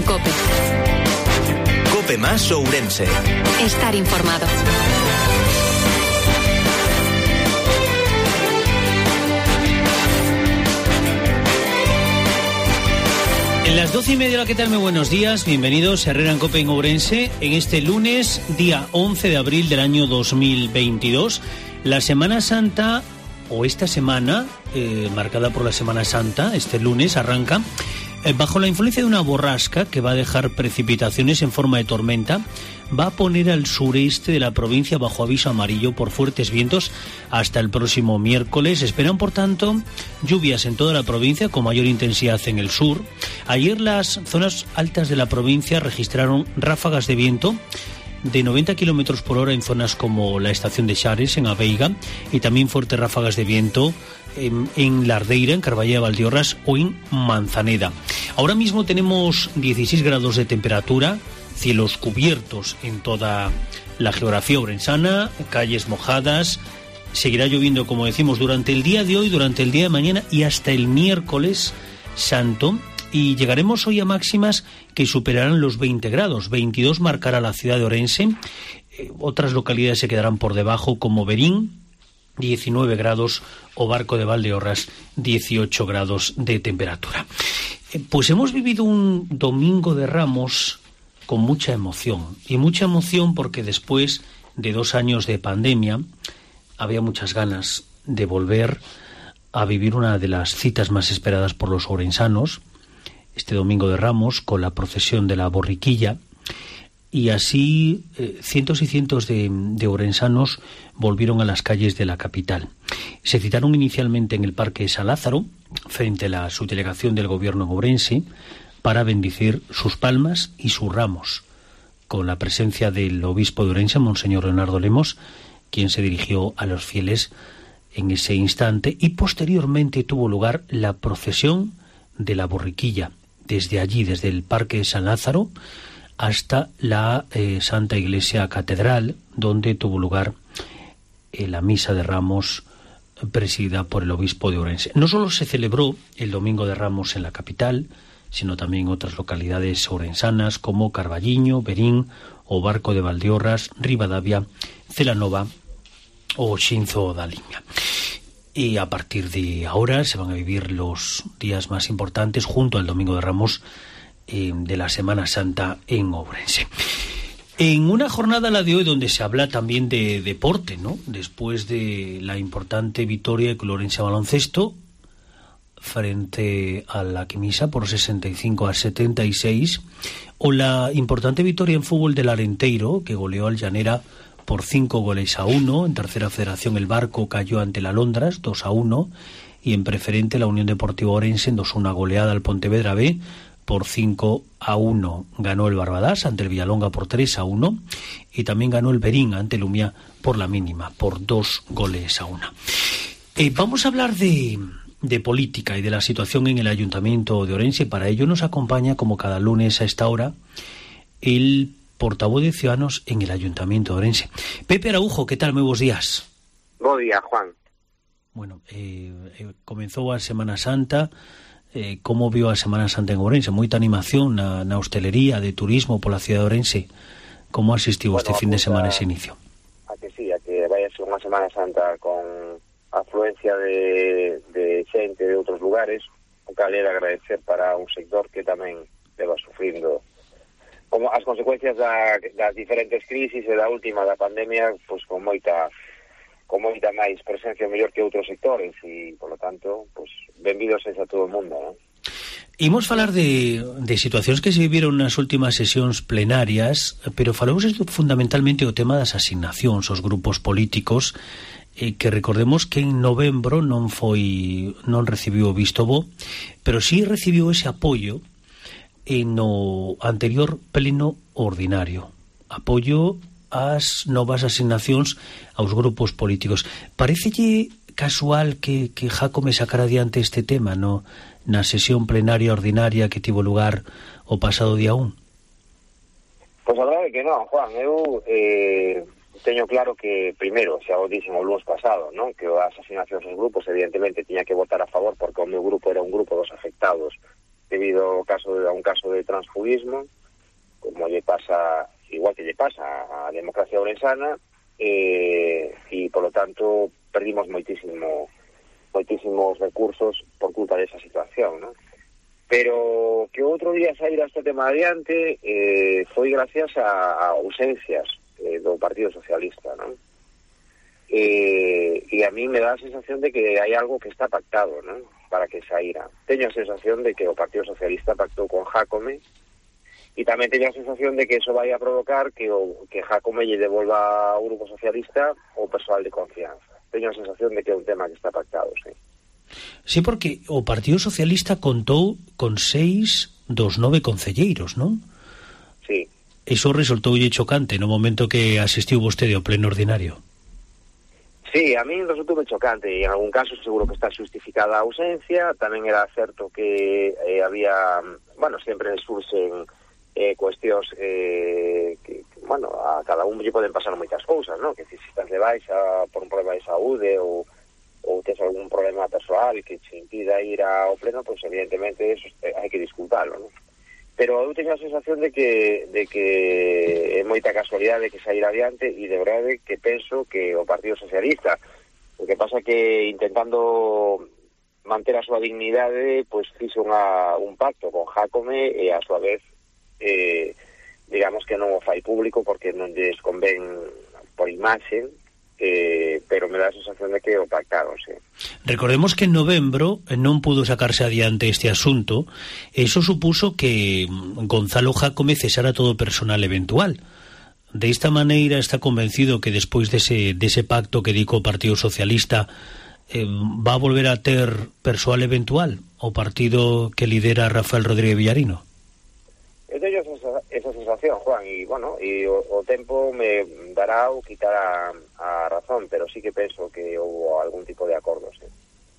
COPE. COPE más Ourense. Estar informado. En las 12:30, ¿qué tal? Muy buenos días, bienvenidos a Herrera en COPE en Ourense, en este lunes, día 11 de abril del año 2022. La Semana Santa, o esta semana, marcada por la Semana Santa, este lunes arranca, bajo la influencia de una borrasca que va a dejar precipitaciones en forma de tormenta. Va a poner al sureste de la provincia bajo aviso amarillo por fuertes vientos hasta el próximo miércoles. Esperan, por tanto, lluvias en toda la provincia con mayor intensidad en el sur. Ayer las zonas altas de la provincia registraron ráfagas de viento de 90 km por hora en zonas como la estación de Xares, en Aveiga, y también fuertes ráfagas de viento en La Ardeira, en Carballeda de Valdeorras o en Manzaneda. Ahora mismo tenemos 16 grados de temperatura, cielos cubiertos en toda la geografía orensana, calles mojadas. Seguirá lloviendo, como decimos, durante el día de hoy, durante el día de mañana y hasta el miércoles santo. Y llegaremos hoy a máximas que superarán los 20 grados. 22 marcará la ciudad de Orense. Otras localidades se quedarán por debajo, como Berín, 19 grados, o Barco de Valdeorras, 18 grados de temperatura. Pues hemos vivido un domingo de Ramos con mucha emoción. Y mucha emoción porque después de 2 años de pandemia había muchas ganas de volver a vivir una de las citas más esperadas por los ourensanos, este domingo de Ramos, con la procesión de la borriquilla. Y así cientos y cientos de ourensanos volvieron a las calles de la capital. Se citaron inicialmente en el Parque San Lázaro, frente a la subdelegación del gobierno en Ourense, para bendecir sus palmas y sus ramos, con la presencia del obispo de Ourense, Monseñor Leonardo Lemos, quien se dirigió a los fieles en ese instante, y posteriormente tuvo lugar la procesión de la borriquilla, desde allí, desde el Parque San Lázaro, hasta la Santa Iglesia Catedral, donde tuvo lugar la misa de Ramos presidida por el obispo de Ourense. No solo se celebró el Domingo de Ramos en la capital, sino también en otras localidades ourensanas como Carballiño, Berín o Barco de Valdeorras, Ribadavia, Celanova o Xinzo da Limia. Y a partir de ahora se van a vivir los días más importantes junto al Domingo de Ramos de la Semana Santa en Ourense. En una jornada, la de hoy, donde se habla también de deporte, ¿no? Después de la importante victoria de Ourense Baloncesto frente a la Quimisa por 65-76, o la importante victoria en fútbol del Arenteiro, que goleó al Llanera por 5-1. En tercera federación el Barco cayó ante la Londras 2-1, y en preferente la Unión Deportiva Ourense endosó una goleada al Pontevedra B por 5-1. Ganó el Barbadas ante el Villalonga por 3-1, y también ganó el Berín ante el Umia por la mínima, por 2-1. Vamos a hablar de política y de la situación en el Ayuntamiento de Ourense. Para ello nos acompaña, como cada lunes a esta hora, el portavoz de Ciudadanos en el Ayuntamiento de Ourense. Pepe Araujo, ¿qué tal? Muy buenos días. Buen día, Juan. Bueno, comenzou a Semana Santa. Como viu a Semana Santa en Ourense? Moita animación na hostelería, de turismo pola cidade de Ourense. Como asistiu este fin de semana ese inicio? A que sí, a que vai a ser unha Semana Santa con afluencia de xente de outros lugares, o cal era agradecer para un sector que tamén leva sufrindo como as consecuencias das diferentes crisis e da última da pandemia, pues con moita máis presencia mellor que outros sectores, e, por lo tanto, pues benvidos a todo o mundo, ¿no? Imos falar de situacións que se viviron nas últimas sesións plenarias, pero falamos fundamentalmente o tema das asignacións aos grupos políticos, que recordemos que en novembro non recibiu o visto bo, pero sí recibiu ese apoio no anterior pleno ordinario. Apoio ás novas asignacións aos grupos políticos. Parécelle casual que Jácome sacara adiante este tema na sesión plenaria ordinaria que tivo lugar o pasado día 1? Pois a verdade é que non, Juan. Eu teño claro que, primeiro, xa o dixen o lunes pasado, non? Que as asignacións aos grupos, evidentemente, tiña que votar a favor porque o meu grupo era un grupo dos afectados de debido a un caso de transfugismo, como lle pasa, igual que lle pasa a democracia ourensana, e polo tanto perdimos moitísimos recursos por culpa desa situación, ¿no? Pero que outro día saíra este tema adiante foi gracias a ausencias do Partido Socialista, ¿no? E a mí me dá a sensación de que hai algo que está pactado, ¿no?, para que saíra. Teño a sensación de que o Partido Socialista pactou con Jácome, e tamén teño a sensación de que eso vai a provocar que Jácome lle devolva ao Grupo Socialista o persoal de confianza. Teño a sensación de que é un tema que está pactado, sí. Sí, porque o Partido Socialista contou con 6 dos 9 concelleiros, non? Sí. Eso resultoulle chocante no momento que asistiu vostede ao pleno ordinario. Sí, a mí resultou chocante, e en algún caso seguro que está justificada a ausencia. Tamén era certo que había, bueno, sempre surxen cuestións que, bueno, a cada un lle poden pasar moitas cousas, ¿no? Que se estás de baixa por un problema de saúde ou tes algún problema persoal que te impida ir ao pleno, pois evidentemente eso hai que disculpalo, ¿no? Pero eu teño a sensación de que é moita casualidade que sair adiante, e de verdade que penso que o Partido Socialista, o que pasa que intentando manter a súa dignidade, pois fixo un pacto con Jácome, e a súa vez digamos que non o fai público porque non lles convén por imaxe, pero me dá a sensación de que o pactaron, sí. Recordemos que en novembro non pudo sacarse adiante este asunto. Eso supuso que Gonzalo Jácome cesara todo personal eventual. De esta maneira está convencido que despois dese pacto que dico o Partido Socialista va a volver a ter persoal eventual o partido que lidera Rafael Rodríguez Villarino. Eu teño esa sensación, Juan, e bueno, e o tempo me dará ou quitará a razón, pero sí que penso que houve algún tipo de acordo, sí.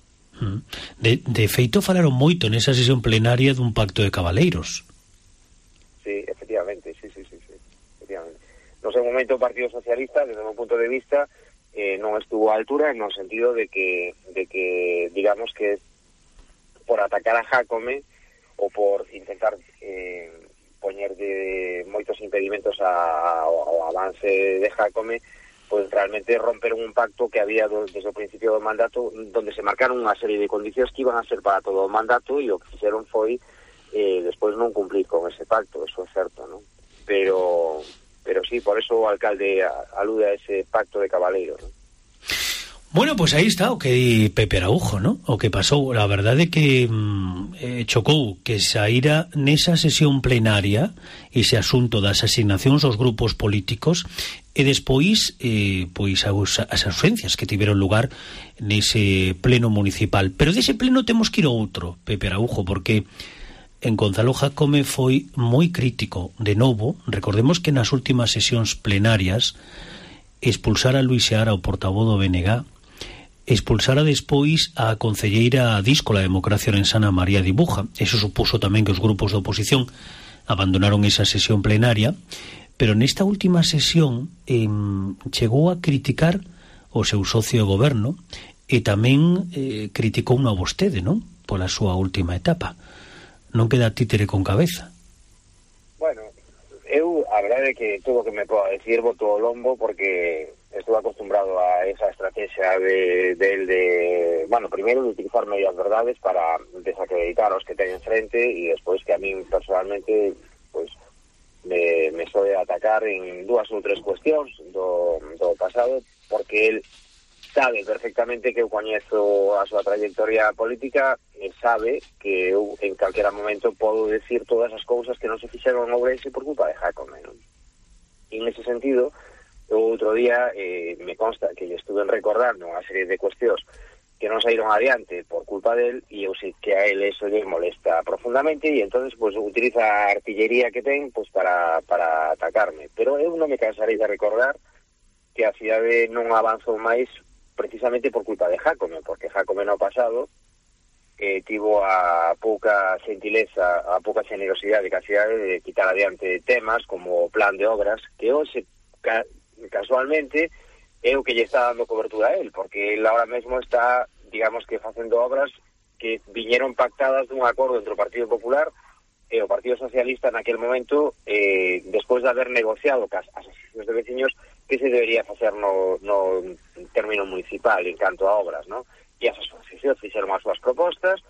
De feito falaron moito nesa sesión plenaria dun pacto de cabaleiros. Sí, efectivamente, sí, efectivamente. No seu momento o Partido Socialista, desde o meu punto de vista, non estuvo á altura, no sentido de que digamos que por atacar a Jácome ou por intentar poñer de moitos impedimentos ao avance de Jácome, pois realmente romperon un pacto que había desde o principio do mandato, donde se marcaron unha serie de condicións que iban a ser para todo o mandato, e o que fixeron foi despois non cumplir con ese pacto, eso é certo, ¿no? Pero sí, por eso o alcalde alude a ese pacto de cabaleiros, ¿no? Bueno, pues aí está o que di Pepe Araujo, ¿no? O que pasou, a verdade é que chocou que saíra nesa sesión plenaria ese asunto das asignacións aos grupos políticos, e despois pois as ausencias que tiveron lugar nese pleno municipal. Pero dese pleno temos que ir a outro, Pepe Araujo, porque en Gonzalo Jácome foi moi crítico de novo. Recordemos que nas últimas sesións plenarias expulsara a Luis Seara, o portavoz do BNG, expulsara despois a concelleira díscola Democracia Orensana María Dibuja. Eso supuso tamén que os grupos de oposición abandonaron esa sesión plenaria, pero nesta última sesión chegou a criticar o seu socio de goberno, e tamén criticou a vostede, non? Pola súa última etapa. Non queda títere con cabeza. Bueno, eu a verdade é que todo o que me poda decir boto o lombo, porque estou acostumbrado a esa estrategia de bueno, primeiro de utilizar medias verdades para desacreditar aos que teñen frente, e despois que a mí personalmente pois me soe atacar en 2 ou 3 cuestións do pasado, porque el sabe perfectamente que eu coñezo a súa trayectoria política, e sabe que eu en calquera momento podo decir todas as cousas que non se fixeron en Ourense por culpa de Jácome, non? E nese sentido, o outro día me consta que lle estuve recordando unha serie de cuestións que non saíron adiante por culpa del, e eu sei que a él eso lle molesta profundamente, e entonces pues utiliza a artillería que ten pues para atacarme. Pero eu non me cansarei de recordar que a cidade non avanzou máis precisamente por culpa de Jácome, porque Jácome no pasado tivo a pouca xentileza, a pouca generosidade que a cidade de quitar adiante temas como o plan de obras, que hoxe casualmente é o que lle está dando cobertura a él, porque él ahora mesmo está, digamos que facendo obras que viñeron pactadas dun acordo entre o Partido Popular e o Partido Socialista naquel momento, despois de haber negociado cas as asociacións de veciños que se debería facer no término municipal en canto a obras, ¿no? E as asociacións fixeron as súas propostas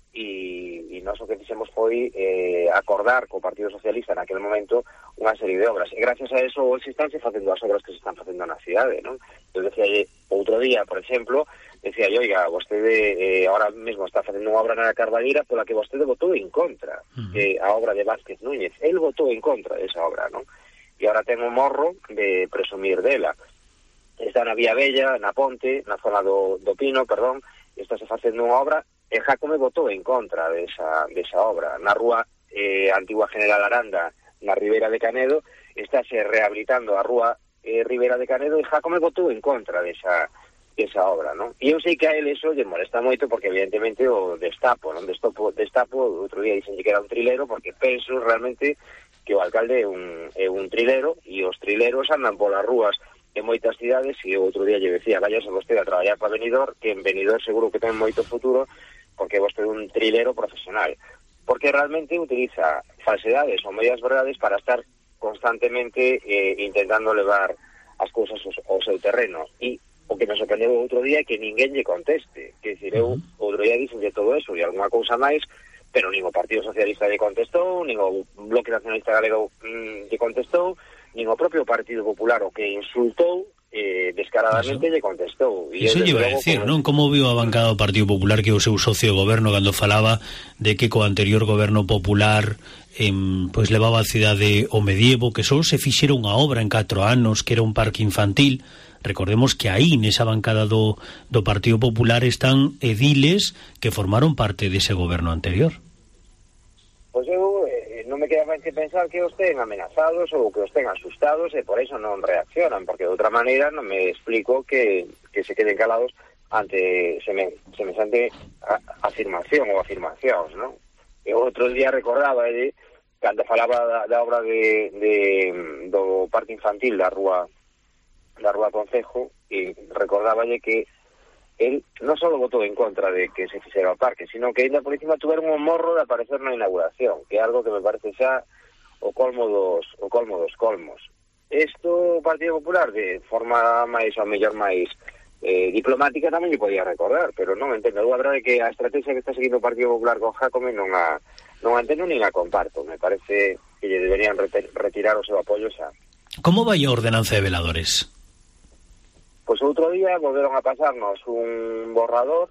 e nós o que fixemos foi acordar co Partido Socialista naquel momento unha serie de obras, e gracias a eso hoxe estánse facendo as obras que se están facendo na cidade, non? Eu decía outro día, por exemplo, decía yo, oiga, vostede ahora mesmo está facendo unha obra na Carballeira pola que vostede votou en contra, que a obra de Vázquez Núñez, el votou en contra desa obra, non? E ahora ten o morro de presumir dela. Está na Vía Bella, na Ponte, na zona do Pino, perdón, estáse facendo unha obra, e Jácome votou en contra desa obra. Na rúa Antigua General Aranda, na Ribera de Canedo, estáse rehabilitando a rúa Ribera de Canedo, e Jácome votou en contra desa obra, non? E eu sei que a él eso lle molesta moito porque evidentemente o destapo, non? Destapo, outro día dicen que era un trilero, porque penso realmente que o alcalde é un trilero, e os trileros andan polas rúas en moitas cidades, e outro día lle decía, váyase vostede a traballar para Benidorm, que en Benidorm seguro que ten moito futuro, porque vostede é un trilero profesional, porque realmente utiliza falsedades ou medias verdades para estar constantemente intentando levar as cousas ao seu terreno. E o que me sorprendeu outro día é que ninguén lle conteste. Que dicir, eu outro día dixenlle todo eso e alguna cousa máis, pero nin o Partido Socialista lle contestou, nin o Bloque Nacionalista Galego lle contestou, nin o propio Partido Popular, o que insultou descaradamente lle contestou. Iso lle iba a decir, non? Como viu a bancada do Partido Popular que o seu socio de goberno cando falaba de que co anterior goberno popular pois levaba a cidade ao medievo, que só se fixera unha obra en 4 anos, que era un parque infantil. Recordemos que aí, nesa bancada do Partido Popular, están ediles que formaron parte dese goberno anterior. Pois eu non me queda máis que pensar que os ten amenazados ou que os ten asustados e por eso non reaccionan, porque de outra maneira non me explico que se queden calados ante semejante afirmación ou afirmacións, non? E outro día recordaba cando falaba da obra do parque infantil da Rúa Concejo, e recordáballe que él non só votou en contra de que se fixera o parque, sino que ainda por encima tuveron un morro de aparecer na inauguración, que é algo que me parece xa o colmo dos colmos. Isto o Partido Popular, de forma máis ou mellor máis diplomática, tamén lle podía recordar, pero non entendo. A verdade é que a estrategia que está seguindo o Partido Popular con Jácome non a entendo nin a comparto. Me parece que lle deberían retirar o seu apoio xa. Como vai a ordenanza de veladores? Pois outro día volveron a pasarnos un borrador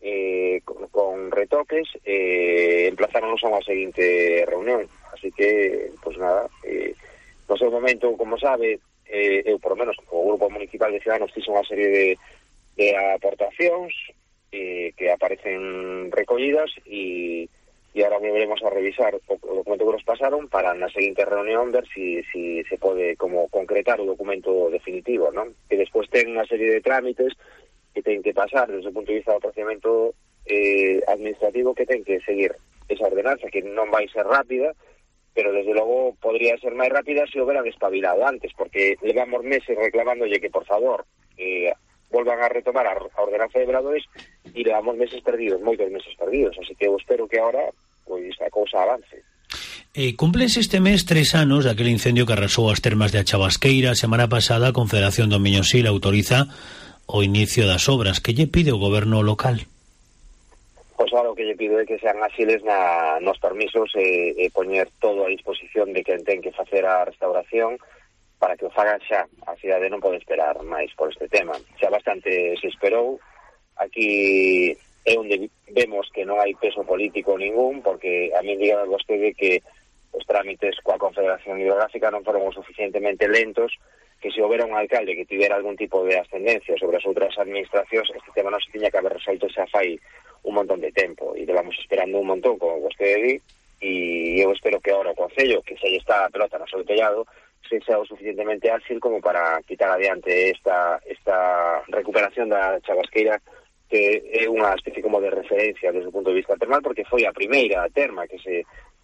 con retoques, emplazáronos a unha seguinte reunión. Así que, pois nada, no seu momento, como sabe, eu, por lo menos, o Grupo Municipal de Ciudadanos fixe unha serie de aportacións que aparecen recollidas e ahora volveremos a revisar o documento que nos pasaron para na seguinte reunión ver si se pode como concretar o documento definitivo, non? Que despois ten unha serie de trámites que ten que pasar desde o punto de vista do procedimento administrativo, que ten que seguir esa ordenanza, que non vai ser rápida, pero desde logo podría ser máis rápida se houberan espabilado antes, porque levamos meses reclamándolle que por favor volvan a retomar a ordenanza de veladores e levamos meses perdidos, moitos meses perdidos, así que eu espero que ahora pois a cousa avance. Cúmplense este mes 3 anos daquele incendio que arrasou as termas de A Chavasqueira. A semana pasada a Confederación do Miño-Sil autoriza o inicio das obras. Que lle pide o goberno local? Pois ahora o que lle pido é que sean áxiles nos permisos e poñer todo a disposición de quen ten que facer a restauración para que o fagan xa. A cidade non pode esperar máis por este tema. Xa bastante se esperou. Aquí é onde vemos que non hai peso político ningún, porque a mí dígame vostede que os trámites coa Confederación Hidrográfica non foron o suficientemente lentos, que se houbera un alcalde que tivera algún tipo de ascendencia sobre as outras administracións, este tema non se tiña que haber resolto xa fai un montón de tempo, e levamos esperando un montón, como vostede di, e eu espero que ahora o Concello, que se lle está a pelota no seu tellado, sexa o suficientemente ágil como para quitar adiante esta recuperación da Chavasqueira, que é unha especie como de referencia desde o punto de vista termal, porque foi a primeira terma que se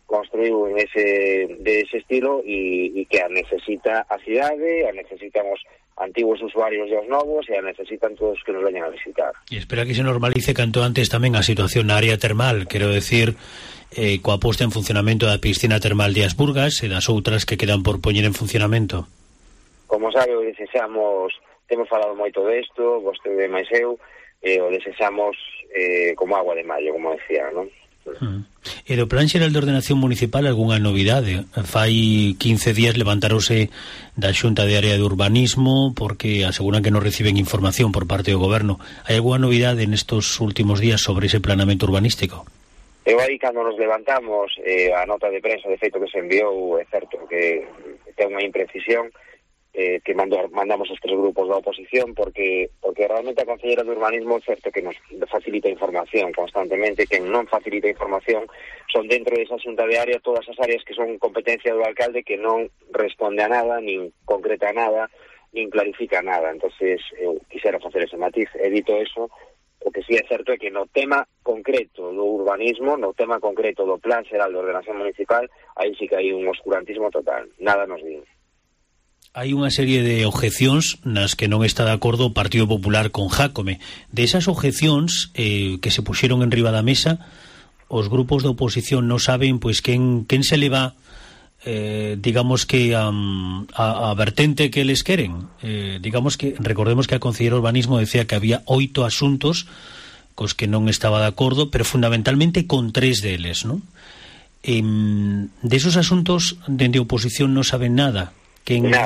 construiu de ese estilo e que a necesita a cidade, a necesitan os antigos usuarios e os novos, e a necesitan todos que nos veñan a visitar. E espera que se normalice canto antes tamén a situación na área termal, quero decir, coa posta en funcionamento da piscina termal de Asburgas e das outras que quedan por poñer en funcionamento. Como sabe, o desexamos, temos falado moito desto, vostede máis eu, o desexamos como agua de maio, como decía, non? E do Plan Xeral de Ordenación Municipal algunha novidade? Fai 15 días levantaronse da Xunta de Área de Urbanismo porque aseguran que non reciben información por parte do Goberno. Hai algunha novidade nestos últimos días sobre ese planeamento urbanístico? Eu aí, cando nos levantamos, a nota de prensa, de feito, que se enviou, é certo que ten unha imprecisión, que mandamos os 3 grupos da oposición porque realmente a Conselleira de Urbanismo é certo que nos facilita información constantemente. Quen non facilita información son dentro desa xunta de área todas as áreas que son competencia do alcalde, que non responde a nada, nin concreta nada, nin clarifica nada. Entonces eu quixera facer ese matiz. E dito eso, o que sí é certo é que no tema concreto do urbanismo, no tema concreto do Plan Xeral de Ordenación Municipal, aí sí que hai un oscurantismo total, nada nos din. Hai unha serie de objecións nas que non está de acordo o Partido Popular con Jácome. De esas objecións que se puxeron en riba da mesa, os grupos de oposición non saben pois quen se leva digamos que a vertente que eles queren. Digamos que, recordemos que a Conselleira de Urbanismo decía que había 8 asuntos cos que non estaba de acordo, pero fundamentalmente con 3 deles, ¿no? De esos asuntos, dende a oposición non saben nada. Nada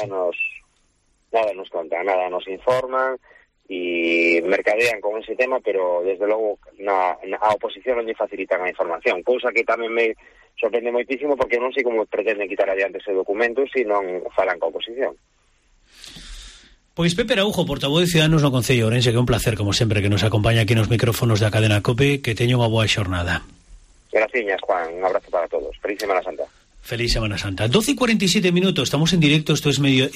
nos conta, nada nos informan e mercadean con ese tema, pero desde logo a oposición non lle facilitan a información, cousa que tamén me sorprende moitísimo porque non sei como pretenden quitar adiante ese documento se non falan coa oposición. Pois Pepe Araujo, portavoz de Ciudadanos no Concello de Ourense, que é un placer, como sempre, que nos acompaña aquí nos micrófonos da cadena COPE, que teña unha boa xornada. Graciñas, Juan, un abrazo para todos. Feliz Semana Santa. Feliz Semana Santa. 12:47 minutos, estamos en directo, esto es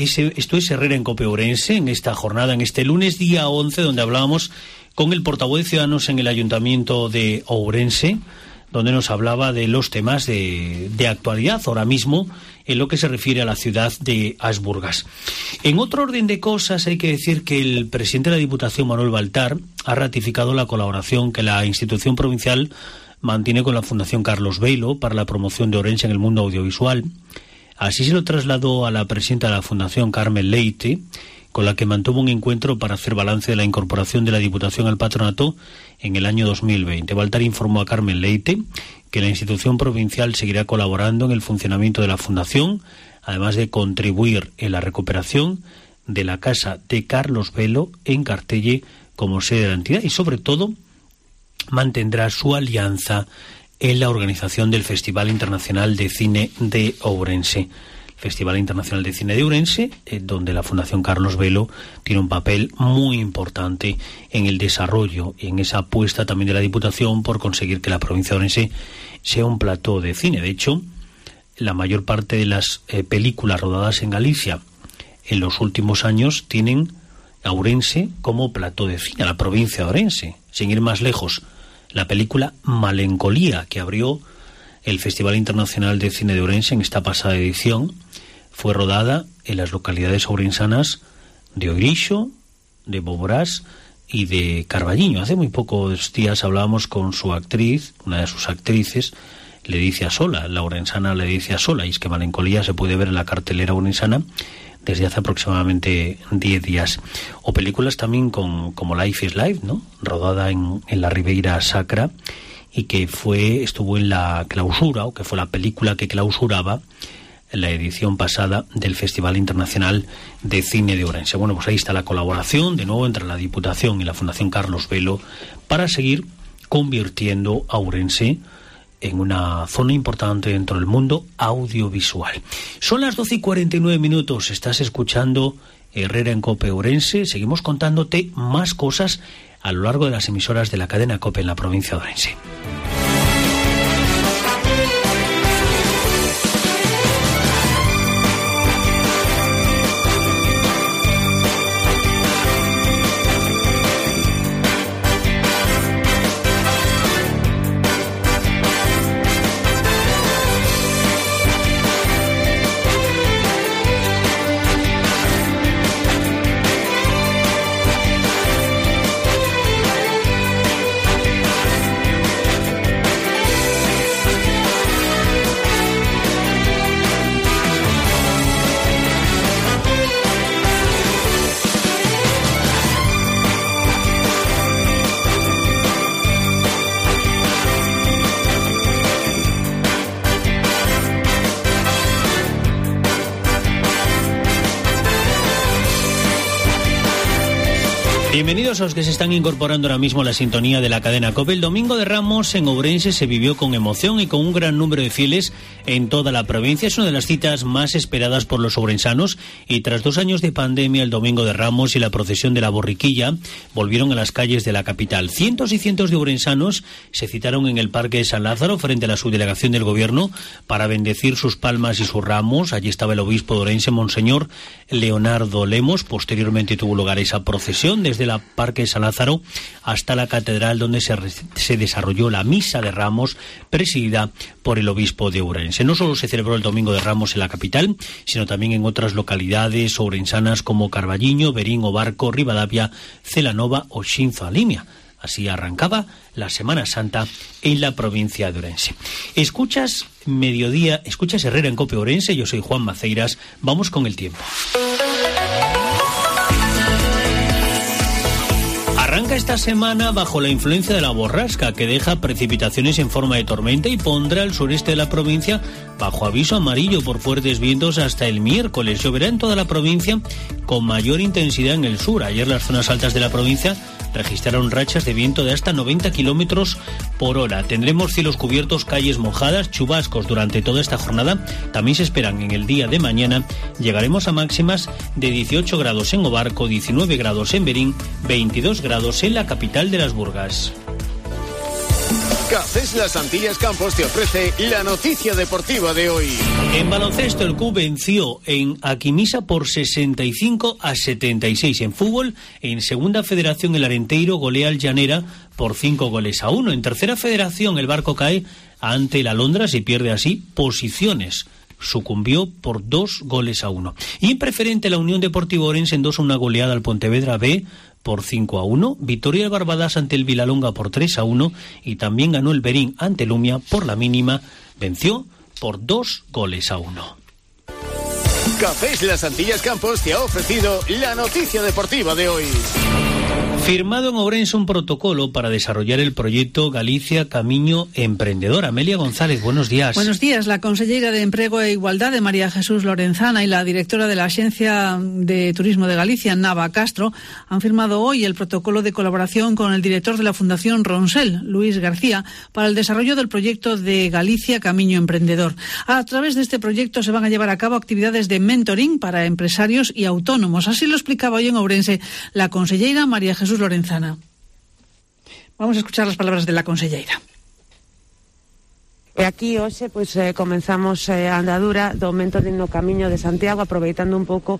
Herrera en COPE Ourense, en esta jornada, en este lunes día 11, donde hablábamos con el portavoz de Ciudadanos en el Ayuntamiento de Ourense, donde nos hablaba de los temas de actualidad ahora mismo en lo que se refiere a la ciudad de Asburgas. En otro orden de cosas, hay que decir que el presidente de la Diputación, Manuel Baltar, ha ratificado la colaboración que la institución provincial mantiene con la Fundación Carlos Velo para la promoción de Ourense en el mundo audiovisual. Así se lo trasladó a la presidenta de la Fundación, Carmen Leite, con la que mantuvo un encuentro para hacer balance de la incorporación de la Diputación al patronato en el año 2020. Baltar informó a Carmen Leite que la institución provincial seguirá colaborando en el funcionamiento de la Fundación, además de contribuir en la recuperación de la Casa de Carlos Velo en Cartelle como sede de la entidad y, sobre todo, mantendrá su alianza en la organización del Festival Internacional de Cine de Ourense. Festival Internacional de Cine de Ourense, donde la Fundación Carlos Velo tiene un papel muy importante en el desarrollo y en esa apuesta también de la Diputación por conseguir que la provincia de Ourense sea un plató de cine. De hecho, la mayor parte de las películas rodadas en Galicia en los últimos años tienen a Ourense como plató de cine, a la provincia de Ourense. Sin ir más lejos, la película Malencolía, que abrió el Festival Internacional de Cine de Ourense en esta pasada edición, fue rodada en las localidades ourensanas de Oirixo, de Boborás y de Carballiño. Hace muy pocos días hablábamos con su actriz, una de sus actrices, Ledicia Sola, la ourensana Ledicia Sola, y es que Malencolía se puede ver en la cartelera ourensana desde hace aproximadamente 10 días. O películas también como Life is Life, ¿no?, rodada en la Ribeira Sacra, y que estuvo en la clausura, o que fue la película que clausuraba la edición pasada del Festival Internacional de Cine de Ourense. Bueno, pues ahí está la colaboración, de nuevo, entre la Diputación y la Fundación Carlos Velo, para seguir convirtiendo a Ourense en una zona importante dentro del mundo audiovisual. Son las 12:49 minutos, estás escuchando Herrera en COPE Ourense. Seguimos contándote más cosas a lo largo de las emisoras de la cadena COPE en la provincia de Ourense. Bienvenidos a los que se están incorporando ahora mismo a la sintonía de la cadena COPE. El Domingo de Ramos en Ourense se vivió con emoción y con un gran número de fieles en toda la provincia. Es una de las citas más esperadas por los ourensanos y tras 2 años de pandemia, el Domingo de Ramos y la procesión de la borriquilla volvieron a las calles de la capital. Cientos y cientos de ourensanos se citaron en el Parque de San Lázaro frente a la subdelegación del Gobierno para bendecir sus palmas y sus ramos. Allí estaba el obispo de Ourense, Monseñor Leonardo Lemos. Posteriormente tuvo lugar esa procesión desde la Parque de San Lázaro hasta la catedral, donde se desarrolló la misa de Ramos presidida por el obispo de Ourense. No solo se celebró el Domingo de Ramos en la capital, sino también en otras localidades ourensanas como Carballiño, Berín, Obarco, Ribadavia, Celanova o Xinzo Alimia. Así arrancaba la Semana Santa en la provincia de Ourense. Escuchas Mediodía, escuchas Herrera en COPE Ourense, yo soy Juan Maceiras. Vamos con el tiempo. Arranca esta semana bajo la influencia de la borrasca, que deja precipitaciones en forma de tormenta y pondrá al sureste de la provincia bajo aviso amarillo por fuertes vientos hasta el miércoles. Lloverá en toda la provincia con mayor intensidad en el sur. Ayer las zonas altas de la provincia registraron rachas de viento de hasta 90 kilómetros por hora. Tendremos cielos cubiertos, calles mojadas, chubascos durante toda esta jornada. También se esperan en el día de mañana. Llegaremos a máximas de 18 grados en Obarco, 19 grados en Berín, 22 grados en la capital de las Burgas. Cafés Las Antillas Campos te ofrece la noticia deportiva de hoy. En baloncesto, el CUB venció en Aquimisa por 65-76. En fútbol, en Segunda Federación, el Arenteiro golea al Llanera por 5-1. En Tercera Federación, el Barco cae ante el Alondras y pierde así posiciones. Sucumbió por 2-1. Y en Preferente, la Unión Deportiva Ourense endosó una goleada al Pontevedra B por 5-1, victoria de Barbadas ante el Vilalonga por 3-1 y también ganó el Berín ante Lumia por la mínima, venció por 2-1. Cafés Las Antillas Campos te ha ofrecido la noticia deportiva de hoy. Firmado en Ourense un protocolo para desarrollar el proyecto Galicia Camiño Emprendedor. Amelia González, buenos días. Buenos días. La conselleira de Emprego e Igualdade, María Jesús Lorenzana, y la directora de la Agencia de Turismo de Galicia, Nava Castro, han firmado hoy el protocolo de colaboración con el director de la Fundación Ronsel, Luis García, para el desarrollo del proyecto de Galicia Camiño Emprendedor. A través de este proyecto se van a llevar a cabo actividades de mentoring para empresarios y autónomos. Así lo explicaba hoy en Ourense la conselleira María Jesús Lorenzana. Vamos a escuchar las palabras de la conselleira. Aquí hoxe comenzamos a andadura do mentoring no Camiño de Santiago, aproveitando un pouco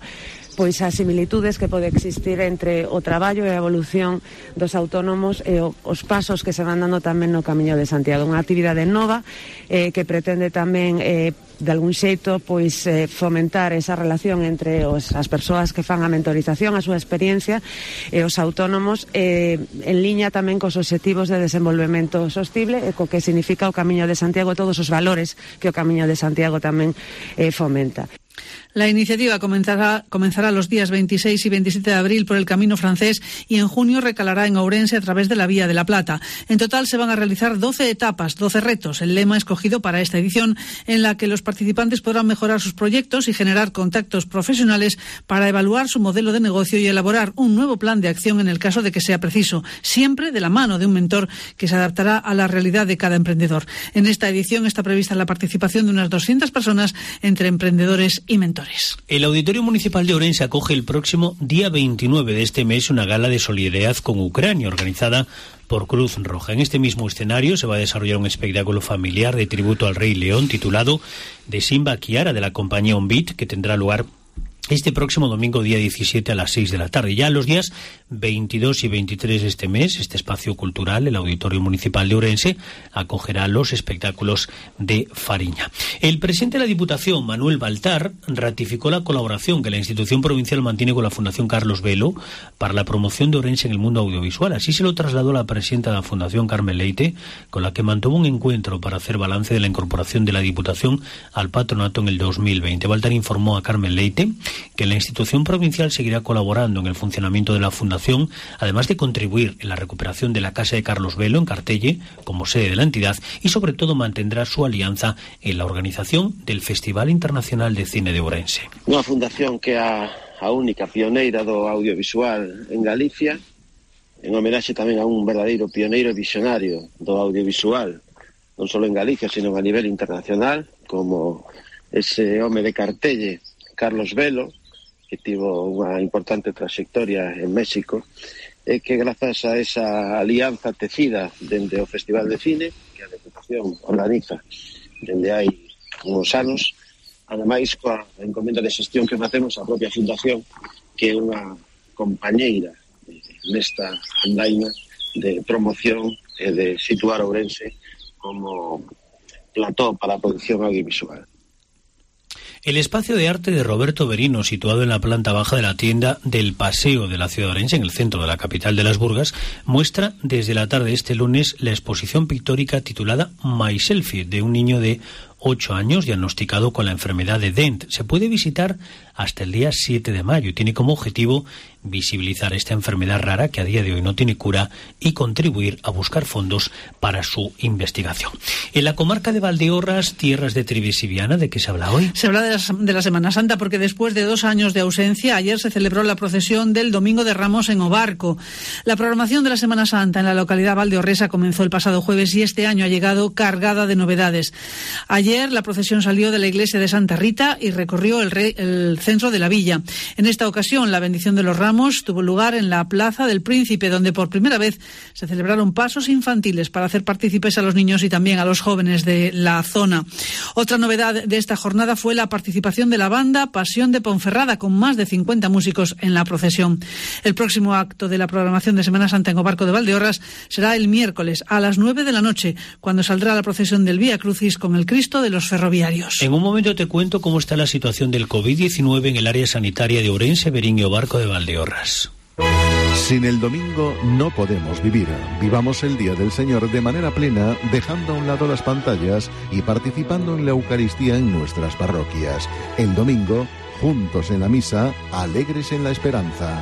as similitudes que pode existir entre o traballo e a evolución dos autónomos e os pasos que se van dando tamén no Camiño de Santiago. Unha actividade nova que pretende tamén de algún xeito fomentar esa relación entre as persoas que fan a mentorización, a súa experiencia e os autónomos en liña tamén cos obxectivos de desenvolvemento sostible e co que significa o Camiño de Santiago e todos os valores que o Camiño de Santiago tamén fomenta. La iniciativa comenzará los días 26 y 27 de abril por el Camino Francés y en junio recalará en Ourense a través de la Vía de la Plata. En total se van a realizar 12 etapas, 12 retos, el lema escogido para esta edición, en la que los participantes podrán mejorar sus proyectos y generar contactos profesionales para evaluar su modelo de negocio y elaborar un nuevo plan de acción en el caso de que sea preciso, siempre de la mano de un mentor que se adaptará a la realidad de cada emprendedor. En esta edición está prevista la participación de unas 200 personas entre emprendedores y mentores. El Auditorio Municipal de Ourense acoge el próximo día 29 de este mes una gala de solidaridad con Ucrania organizada por Cruz Roja. En este mismo escenario se va a desarrollar un espectáculo familiar de tributo al Rey León titulado De Simba Kiara, de la compañía Onbit, que tendrá lugar este próximo domingo, día 17, a las 6 de la tarde. Ya los días 22 y 23 de este mes, este espacio cultural, el Auditorio Municipal de Ourense, acogerá los espectáculos de Fariña. El presidente de la Diputación, Manuel Baltar, ratificó la colaboración que la institución provincial mantiene con la Fundación Carlos Velo para la promoción de Ourense en el mundo audiovisual. Así se lo trasladó la presidenta de la Fundación, Carmen Leite, con la que mantuvo un encuentro para hacer balance de la incorporación de la Diputación al patronato en el 2020. Baltar informó a Carmen Leite que la institución provincial seguirá colaborando en el funcionamiento de la Fundación, además de contribuir en la recuperación de la Casa de Carlos Velo en Cartelle como sede de la entidad, y sobre todo mantendrá su alianza en la organización del Festival Internacional de Cine de Ourense. Unha fundación que é a única pioneira do audiovisual en Galicia en homenaxe tamén a un verdadeiro pioneiro e visionario do audiovisual, non só en Galicia, sino a nivel internacional, como ese home de Cartelle, Carlos Velo, que tivo unha importante trayectoria en México, e que grazas a esa alianza tecida dende o Festival de Cine, que a Deputación organiza dende hai uns anos, ademais coa encomenda de xestión que facemos a propia Fundación, que é unha compañeira nesta andaina de promoción e de situar Ourense como plató para a producción audiovisual. El espacio de arte de Roberto Berino, situado en la planta baja de la tienda del Paseo de la Ciudad de Ourense, en el centro de la capital de las Burgas, muestra desde la tarde de este lunes la exposición pictórica titulada My Selfie, de un niño de 8 años diagnosticado con la enfermedad de Dent. Se puede visitar hasta el día 7 de mayo y tiene como objetivo visibilizar esta enfermedad rara que a día de hoy no tiene cura y contribuir a buscar fondos para su investigación. En la comarca de Valdeorras, tierras de Trives y Viana, ¿de qué se habla hoy? Se habla de la Semana Santa porque después de 2 años de ausencia, ayer se celebró la procesión del Domingo de Ramos en Obarco. La programación de la Semana Santa en la localidad valdeorresa comenzó el pasado jueves y este año ha llegado cargada de novedades. Ayer la procesión salió de la iglesia de Santa Rita y recorrió el centro de la villa. En esta ocasión, la bendición de los ramos tuvo lugar en la Plaza del Príncipe, donde por primera vez se celebraron pasos infantiles para hacer partícipes a los niños y también a los jóvenes de la zona. Otra novedad de esta jornada fue la participación de la banda Pasión de Ponferrada, con más de 50 músicos en la procesión. El próximo acto de la programación de Semana Santa en Obarco de Valdeorras será el miércoles a las 9 de la noche, cuando saldrá la procesión del Vía Crucis con el Cristo de los Ferroviarios. En un momento te cuento cómo está la situación del COVID-19 en el área sanitaria de Ourense, Verín y Obarco de Valdeorras. Sin el domingo no podemos vivir. Vivamos el Día del Señor de manera plena, dejando a un lado las pantallas y participando en la Eucaristía en nuestras parroquias. El domingo, juntos en la misa, alegres en la esperanza.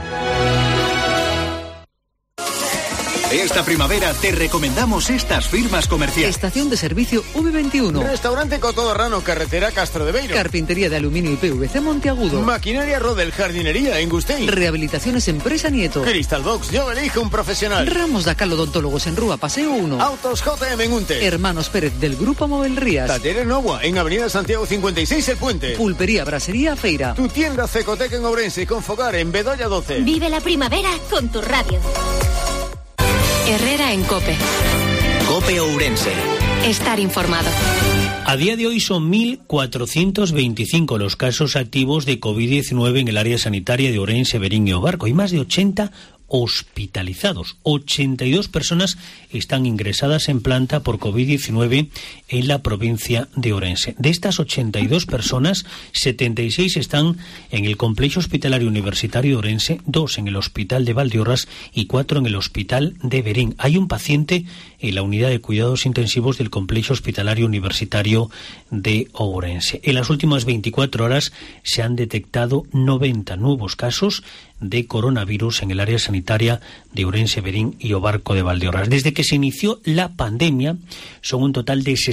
Esta primavera te recomendamos estas firmas comerciales. Estación de servicio V21. Restaurante Cotodorrano, carretera Castro de Beiro. Carpintería de aluminio y PVC Monteagudo. Maquinaria Rodel, jardinería en Gustei. Rehabilitaciones Empresa Nieto. Crystal Box, yo elijo un profesional. Ramos Dacal Odontólogos en Rúa, Paseo 1. Autos JM en Unte. Hermanos Pérez del Grupo Mobile Rías. Taller Nova, en Avenida Santiago 56, El Puente. Pulpería, Brasería, Feira. Tu tienda Cecotec en Ourense, con Fogar en Bedoya 12. Vive la primavera con tu radio. Herrera en COPE. COPE Ourense. Estar informado. A día de hoy son 1.425 los casos activos de COVID-19 en el área sanitaria de Ourense, Verín y Obarco. Hay más de 80 hospitalizados. 82 personas están ingresadas en planta por COVID-19 en la provincia de Ourense. De estas 82 personas, 76 están en el complejo hospitalario universitario de Ourense, 2 en el hospital de Valdeorras y 4 en el hospital de Verín. Hay un paciente en la unidad de cuidados intensivos del complejo hospitalario universitario de Ourense. En las últimas 24 horas se han detectado 90 nuevos casos de coronavirus en el área sanitaria de Ourense, Verín y Obarco de Valdeorras. Desde que se inició la pandemia, son un total de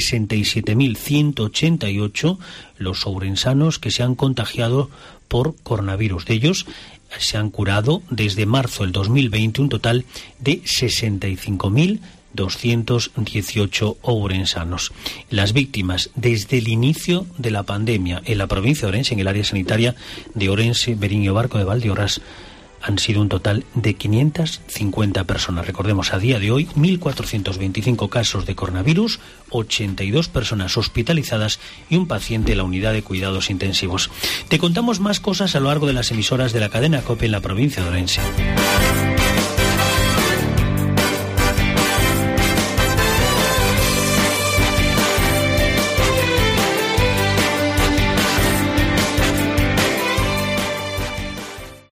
67.188 los ourensanos que se han contagiado por coronavirus. De ellos se han curado desde marzo del 2020 un total de 65.218 ourensanos. Las víctimas desde el inicio de la pandemia en la provincia de Ourense, en el área sanitaria de Ourense, Verín y Obarco de Valdeorras, han sido un total de 550 personas. Recordemos, a día de hoy, 1.425 casos de coronavirus, 82 personas hospitalizadas y un paciente en la unidad de cuidados intensivos. Te contamos más cosas a lo largo de las emisoras de la cadena COPE en la provincia de Ourense.